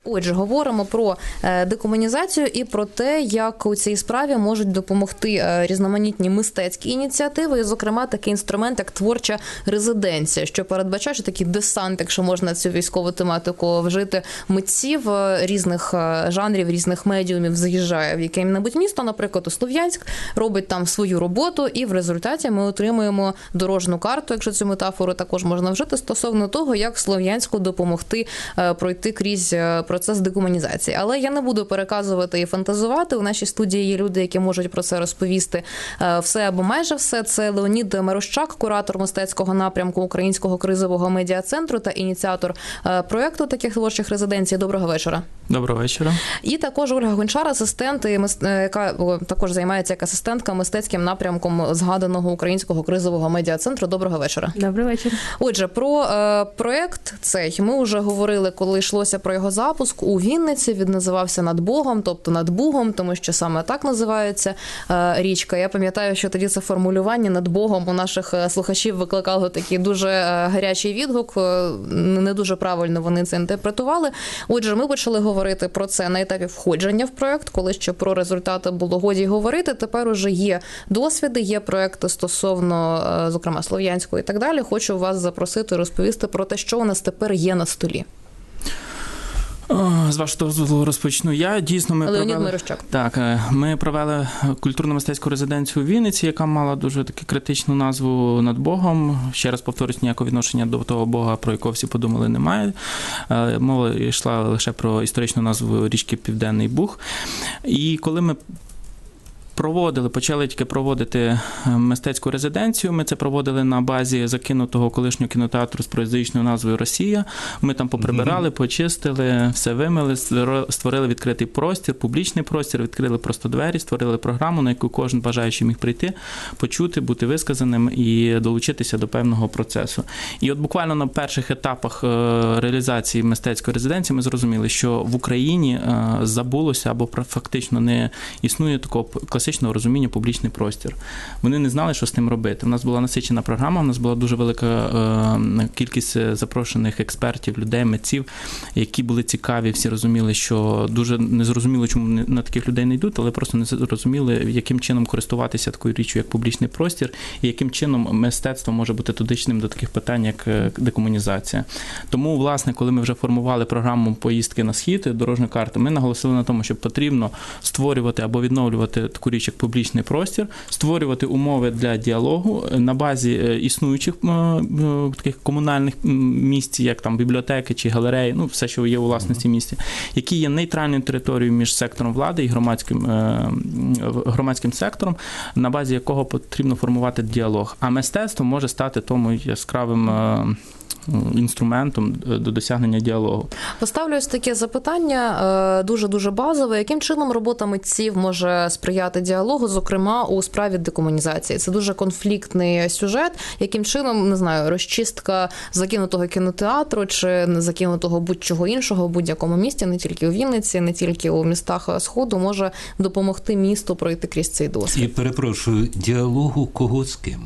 Отже, говоримо про декомунізацію і про те, як у цій справі можуть допомогти різноманітні мистецькі ініціативи, і, зокрема, такий інструмент, як творча резиденція, що передбачає, що такий десант, якщо можна цю військову тематику вжити, митців різних жанрів, різних медіумів заїжджає в яке-небудь місто, наприклад, у Слов'янськ, робить там свою роботу, і в результаті ми отримуємо дорожню карту, якщо цю метафору також можна вжити, стосовно того, як Слов'янську допомогти пройти крізь процес декомунізації. Але я не буду переказувати і фантазувати. У нашій студії є люди, які можуть про це розповісти все або майже все. Це Леонід Марощак, куратор мистецького напрямку Українського кризового медіа-центру та ініціатор проєкту таких творчих резиденцій. Доброго вечора. Доброго вечора. І також Ольга Гончар, асистент, яка також займається як асистентка мистецьким напрямком згаданого Українського кризового медіа-центру. Доброго вечора. Доброго вечора. Отже, про проєкт цей ми вже говорили, коли йшлося про його запуск у Вінниці. Він називався «Над Богом», тобто «Над Бугом», тому що саме так називається річка. Я пам'ятаю, що тоді це формулювання «Над Богом» у наших слухачів викликало такий дуже гарячий відгук. Не дуже правильно вони це інтерпретували. Отже, ми почали говорити про це на етапі входження в проєкт, коли ще про результати було годі говорити. Тепер уже є досвіди, є проєкти стосовно, зокрема, Слов'янського і так далі. Хочу вас запросити розповісти про те, що у нас тепер є на столі. З вашого дозволу розпочну я. Дійсно, Леонід Марощак. Так, ми провели культурно-мистецьку резиденцію у Вінниці, яка мала дуже таку критичну назву «Над Богом». Ще раз повторюсь, ніякого відношення до того Бога, про якого всі подумали, немає. Мова йшла лише про історичну назву річки Південний Буг. І коли ми почали тільки проводити мистецьку резиденцію. Ми це проводили на базі закинутого колишнього кінотеатру з проєзичною назвою «Росія». Ми там поприбирали, почистили, все вимили, створили відкритий простір, публічний простір, відкрили просто двері, створили програму, на яку кожен бажаючий міг прийти, почути, бути висказаним і долучитися до певного процесу. І от буквально на перших етапах реалізації мистецької резиденції ми зрозуміли, що в Україні забулося або фактично не існує такого класичного розуміння публічний простір. Вони не знали, що з ним робити. У нас була насичена програма, у нас була дуже велика кількість запрошених експертів, людей, митців, які були цікаві, всі розуміли, що дуже не зрозуміло, чому на таких людей не йдуть, але просто не зрозуміли, яким чином користуватися такою річчю, як публічний простір, і яким чином мистецтво може бути дотичним до таких питань, як декомунізація. Тому, власне, коли ми вже формували програму поїздки на Схід, дорожню карту, ми наголосили на тому, що потрібно створювати або відновлювати таку річ, як публічний простір, створювати умови для діалогу на базі існуючих таких комунальних місць, як там бібліотеки чи галереї, ну, все, що є у власності місті, які є нейтральною територією між сектором влади і громадським сектором, на базі якого потрібно формувати діалог. А мистецтво може стати тому яскравим інструментом до досягнення діалогу. Поставлю ось таке запитання, дуже-дуже базове. Яким чином робота митців може сприяти діалогу, зокрема, у справі декомунізації? Це дуже конфліктний сюжет. Яким чином, не знаю, розчистка закинутого кінотеатру чи закинутого будь-чого іншого в будь-якому місті, не тільки у Вінниці, не тільки у містах Сходу, може допомогти місту пройти крізь цей досвід? І, перепрошую, діалогу кого з ким?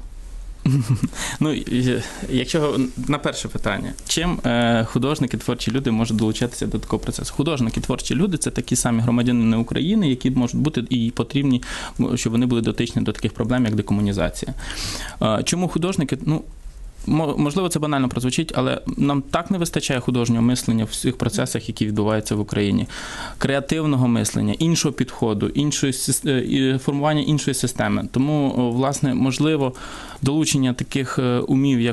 Ну, якщо на перше питання, чим художники, творчі люди можуть долучатися до такого процесу? Художники, творчі люди – це такі самі громадянини України, які можуть бути і потрібні, щоб вони були дотичні до таких проблем, як декомунізація. Чому художники? Ну, можливо, це банально прозвучить, але нам так не вистачає художнього мислення в всіх процесах, які відбуваються в Україні. Креативного мислення, іншого підходу, формування іншої системи. Тому, власне, можливо, долучення таких умів,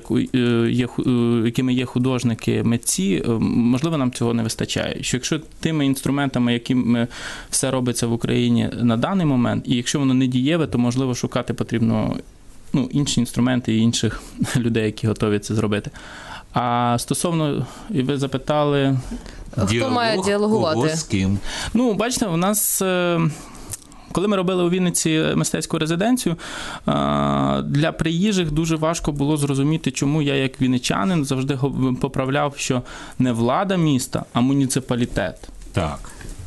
якими є художники, митці, можливо, нам цього не вистачає. Що якщо тими інструментами, якими все робиться в Україні на даний момент, і якщо воно не дієве, то, можливо, шукати потрібно інші інструменти і інших людей, які готові це зробити. А стосовно, і ви запитали... Хто має діалогувати? З ким? Ну, бачите, у нас... Коли ми робили у Вінниці мистецьку резиденцію, для приїжджих дуже важко було зрозуміти, чому я, як вінничанин, завжди поправляв, що не влада міста, а муніципалітет. Так.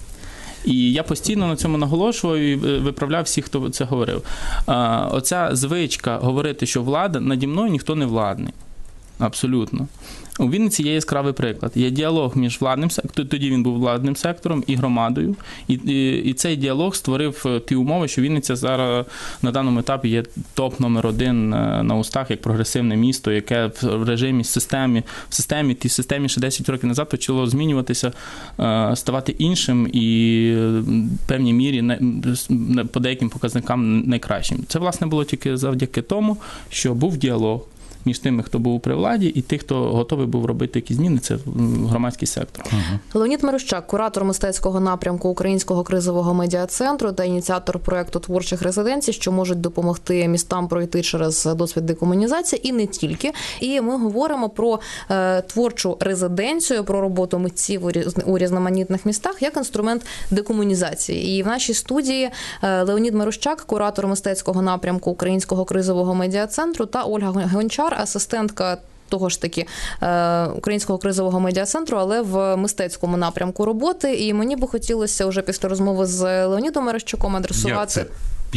І я постійно на цьому наголошував і виправляв всіх, хто це говорив. Оця звичка говорити, що влада, наді мною ніхто не владний. Абсолютно. У Вінниці є яскравий приклад. Є діалог між владним сектором, тоді він був владним сектором і громадою. І цей діалог створив ті умови, що Вінниця зараз на даному етапі є топ номер 1 на устах, як прогресивне місто, яке в режимі, в системі ще 10 років назад почало змінюватися, ставати іншим і в певній мірі по деяким показникам найкращим. Це, власне, було тільки завдяки тому, що був діалог між тими, хто був при владі, і тих, хто готовий був робити якісь зміни, це громадський сектор. Леонід Марущак, куратор мистецького напрямку Українського кризового медіа-центру та ініціатор проєкту творчих резиденцій, що можуть допомогти містам пройти через досвід декомунізації, і не тільки. І ми говоримо про творчу резиденцію, про роботу митців у різноманітних містах як інструмент декомунізації. І в нашій студії Леонід Марущак, куратор мистецького напрямку Українського кризового медіа-центру, та Ольга Гончар, асистентка того ж таки Українського кризового медіа-центру, але в мистецькому напрямку роботи. І мені би хотілося вже після розмови з Леонідом Марущаком адресувати... Як це?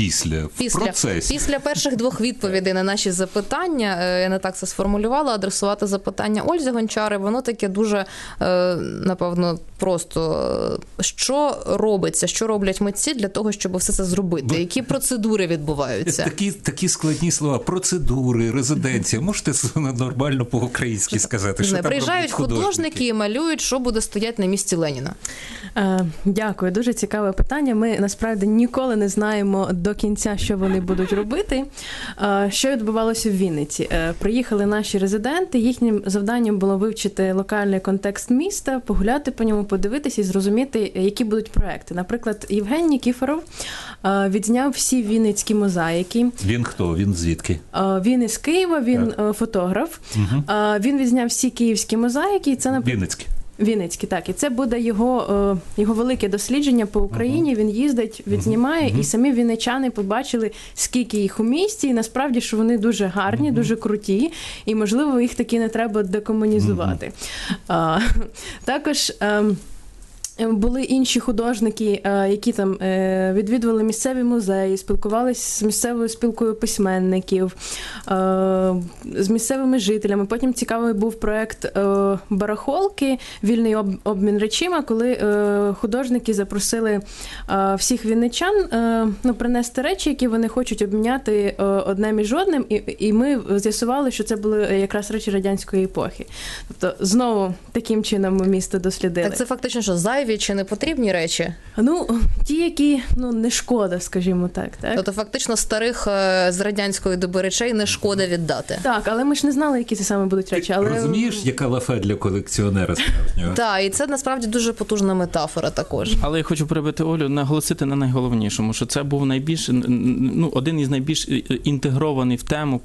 В процесі. Після перших 2 відповідей на наші запитання, я не так це сформулювала, адресувати запитання Ользі Гончари, воно таке дуже, напевно, просто. Що робиться, що роблять митці для того, щоб все це зробити? Які процедури відбуваються? Такі складні слова. Процедури, резиденція. Можете нормально по-українськи сказати? Що там приїжджають художники і малюють, що буде стояти на місці Леніна. Дякую. Дуже цікаве питання. Ми, насправді, ніколи не знаємо до кінця, що вони будуть робити. Що відбувалося в Вінниці? Приїхали наші резиденти, їхнім завданням було вивчити локальний контекст міста, погуляти по ньому, подивитися і зрозуміти, які будуть проекти. Наприклад, Євген Нікіфоров відзняв всі вінницькі мозаїки. Він хто? Він звідки? Він із Києва, він фотограф. Він відзняв всі київські мозаїки. Це, Вінницькі, так. І це буде його велике дослідження по Україні. Він їздить, відзнімає, і самі вінничани побачили, скільки їх у місті, і насправді, що вони дуже гарні, дуже круті, і, можливо, їх таки не треба декомунізувати. Також... Були інші художники, які там відвідували місцеві музеї, спілкувалися з місцевою спілкою письменників, з місцевими жителями. Потім цікавий був проєкт барахолки, вільний обмін речима, коли художники запросили всіх вінничан принести речі, які вони хочуть обміняти одне між одним, і ми з'ясували, що це були якраз речі радянської епохи. Тобто, знову таким чином ми місто дослідили. Так це фактично, що зайві чи не потрібні речі? Ті, які, не шкода, скажімо так. Тобто, фактично, старих з радянської доби речей не шкода віддати. Так, але ми ж не знали, які це саме будуть речі. Але... Розумієш, яка лафа для колекціонера справжнього? Так, і це, насправді, дуже потужна метафора також. Але я хочу перебити Олю, наголосити на найголовнішому, що це був один із найбільш інтегрований в тему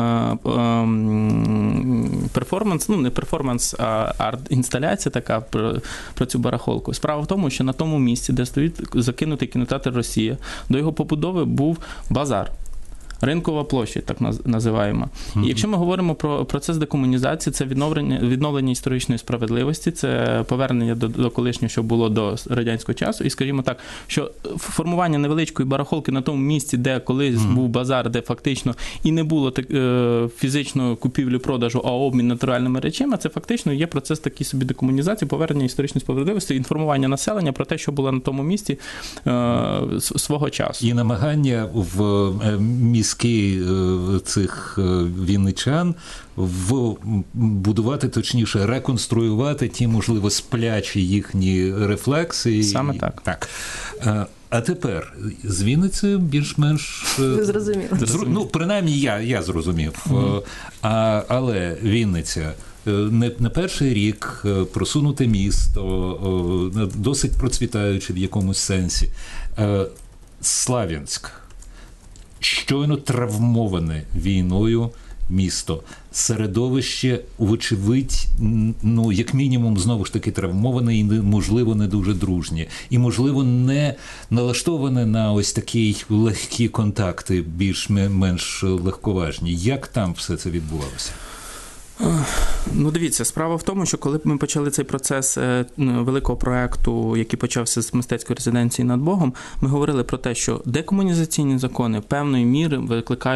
перформанс, не перформанс, а арт-інсталяція така про цю барахолку. Справа в тому, що на тому місці, де стоїть закинутий кінотеатр «Росія», до його побудови був базар. Ринкова площа, так називаємо. І якщо ми говоримо про процес декомунізації, це відновлення історичної справедливості, це повернення до колишнього, що було до радянського часу. І, скажімо так, що формування невеличкої барахолки на тому місці, де колись був базар, де фактично і не було фізичної купівлі-продажу, а обмін натуральними речами, це фактично є процес такий собі декомунізації, повернення історичної справедливості, інформування населення про те, що було на тому місці свого часу. І намагання в міські цих вінничан будувати, точніше, реконструювати ті, можливо, сплячі їхні рефлекси. Саме так. А тепер з Вінницею більш-менш... Зрозуміло. Принаймні я зрозумів. Але Вінниця не перший рік, просунуте місто, досить процвітаюче в якомусь сенсі. Слав'янськ. Щойно травмоване війною місто. Середовище, вочевидь, як мінімум, знову ж таки травмоване і, можливо, не дуже дружнє. І, можливо, не налаштоване на ось такі легкі контакти, більш-менш легковажні. Як там все це відбувалося? Дивіться, справа в тому, що коли ми почали цей процес великого проекту, який почався з мистецької резиденції над Богом, ми говорили про те, що декомунізаційні закони певної міри викликають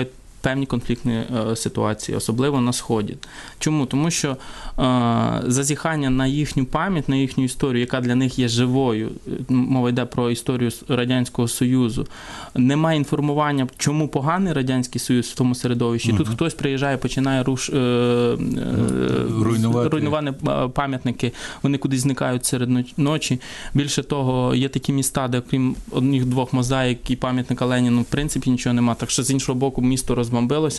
певні конфліктні ситуації, особливо на Сході. Чому? Тому що зазіхання на їхню пам'ять, на їхню історію, яка для них є живою, мова йде про історію Радянського Союзу, немає інформування, чому поганий Радянський Союз в тому середовищі. Тут хтось приїжджає, починає руйнувати пам'ятники, вони кудись зникають серед ночі. Більше того, є такі міста, де крім одних-двох мозаїк і пам'ятника Леніну, в принципі, нічого немає. Так що, з іншого боку, місто розбомбилося.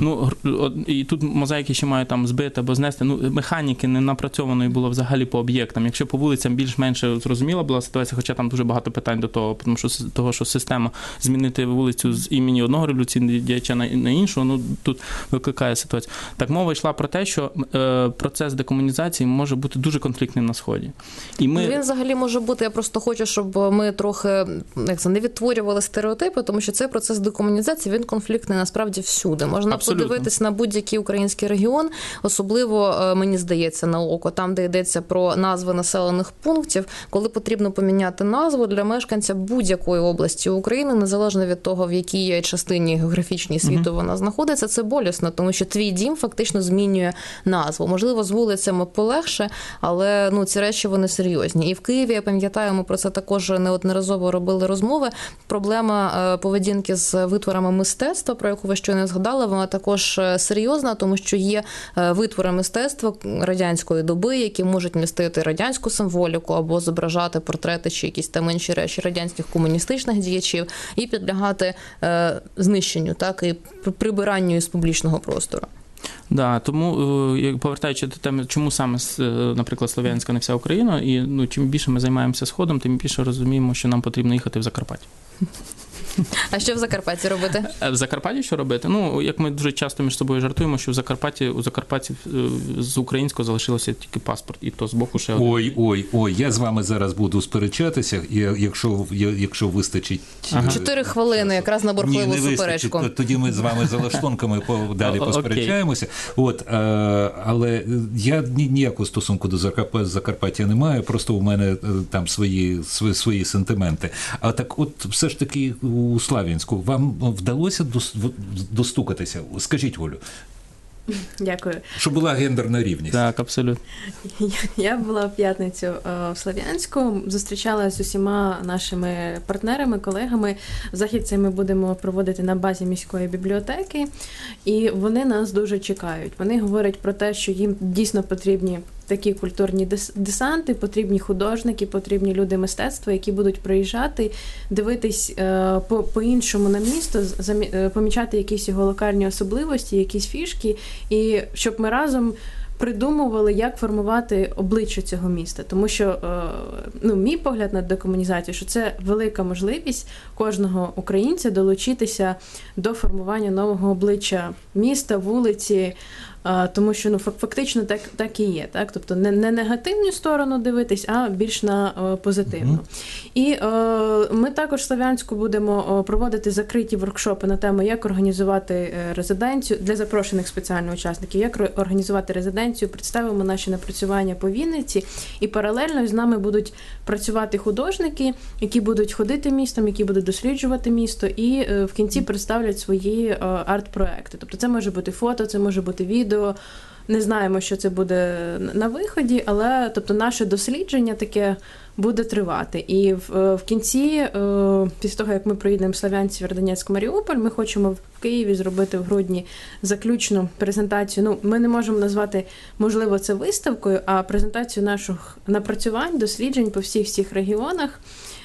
І тут мозаїки ще мають там збити або знести. Механіки не напрацьованої було взагалі по об'єктам. Якщо по вулицям більш-менш зрозуміла була ситуація, хоча там дуже багато питань до того, що система змінити вулицю з імені одного революційного діяча на іншого, тут викликає ситуацію. Так мова йшла про те, що процес декомунізації може бути дуже конфліктним на Сході. Він взагалі може бути, я просто хочу, щоб ми трохи не відтворювали стереотипи, тому що цей процес декомунізації, він конфліктний насправді всюди. Можна подивитись на будь-який український регіон, особливо, мені здається, на око, там, де йдеться про назви населених пунктів, коли потрібно поміняти назву для мешканця будь-якої області України, незалежно від того, в якій частині географічній світу вона знаходиться, це болісно, тому що твій дім фактично змінює назву. Можливо, з вулицями полегше, але ці речі, вони серйозні. І в Києві, я пам'ятаю, ми про це також неодноразово робили розмови. Проблема поведінки з витворами мистецтва, про яку ви щойно згадали, вона також серйозна, тому що є витвори мистецтва радянської доби, які можуть містити радянську символіку або зображати портрети чи якісь там інші речі радянських комуністичних діячів і підлягати знищенню, так, і прибиранню із публічного простору. Да, тому, повертаючи до теми, чому саме, наприклад, Слов'янська, не вся Україна, і чим більше ми займаємося Сходом, тим більше розуміємо, що нам потрібно їхати в Закарпаття. А що в Закарпатті робити? В Закарпатті що робити? Як ми дуже часто між собою жартуємо, що у Закарпатті з українського залишилося тільки паспорт, і то з боку ще один. Ой, я з вами зараз буду сперечатися, якщо вистачить... 4 хвилини, якраз на бурхливу суперечку. Тоді ми з вами за лаштунками далі посперечаємося. Але я ніякого стосунку до Закарпаття не маю, просто у мене там свої сентименти. А так от все ж таки у Слов'янську вам вдалося достукатися? Скажіть, Олю. Дякую. Щоб була гендерна рівність. Так, абсолютно. Я була в п'ятницю в Слов'янську, зустрічалася з усіма нашими партнерами, колегами. Захід цей ми будемо проводити на базі міської бібліотеки, і вони нас дуже чекають. Вони говорять про те, що їм дійсно потрібні такі культурні десанти, потрібні художники, потрібні люди мистецтва, які будуть приїжджати, дивитись по-іншому на місто, помічати якісь його локальні особливості, якісь фішки, і щоб ми разом придумували, як формувати обличчя цього міста. Тому що, мій погляд на декомунізацію, що це велика можливість кожного українця долучитися до формування нового обличчя міста, вулиці, тому що фактично так і є. Так? Тобто не негативну сторону дивитись, а більш на позитивну. І ми також в Слов'янську будемо проводити закриті воркшопи на тему, як організувати резиденцію для запрошених спеціально учасників, як організувати резиденцію, представимо наші напрацювання по Вінниці, і паралельно з нами будуть працювати художники, які будуть ходити містом, які будуть досліджувати місто, і в кінці представлять свої арт-проекти. Тобто це може бути фото, це може бути відео. Не знаємо, що це буде на виході, але наше дослідження таке буде тривати. І в кінці, після того, як ми приїдемо в Слов'янськ, Сєвєродонецьк, Маріуполь, ми хочемо в Києві зробити в грудні заключну презентацію. Ми не можемо назвати, можливо, це виставкою, а презентацію наших напрацювань, досліджень по всіх регіонах.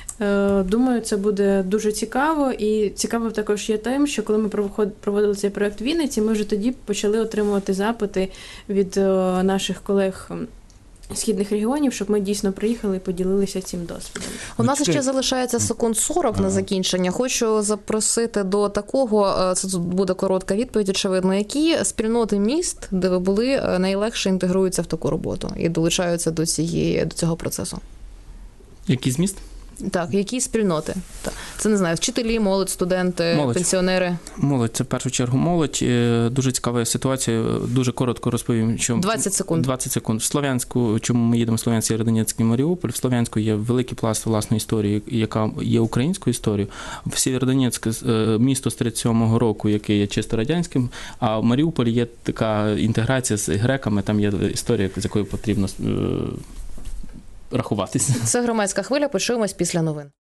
Думаю, це буде дуже цікаво. І цікаво також є тим, що коли ми проводили цей проєкт в Вінниці, ми вже тоді почали отримувати запити від наших колег східних регіонів, щоб ми дійсно приїхали і поділилися цим досвідом. У нас ще залишається секунд 40 на закінчення. Хочу запросити до такого, це буде коротка відповідь, очевидно, які спільноти міст, де ви були, найлегше інтегруються в таку роботу і долучаються до цього процесу? Які з міст? Так, які спільноти? Так. Це, не знаю, вчителі, молодь, студенти, пенсіонери? Молодь, це в першу чергу молодь. Дуже цікава ситуація, дуже коротко розповім. 20 секунд. 20 секунд. В Слов'янську, чому ми їдемо в Слов'янськ, Сєвєродонецьк і Маріуполь, в Слов'янську є великий пласт власної історії, яка є українською історією. В Сєвєродонецьк місто з 37-го року, яке є чисто радянським, а в Маріуполі є така інтеграція з греками, там є історія, з якою потрібно рахуватися. Це «Громадська хвиля», почуємось після новин.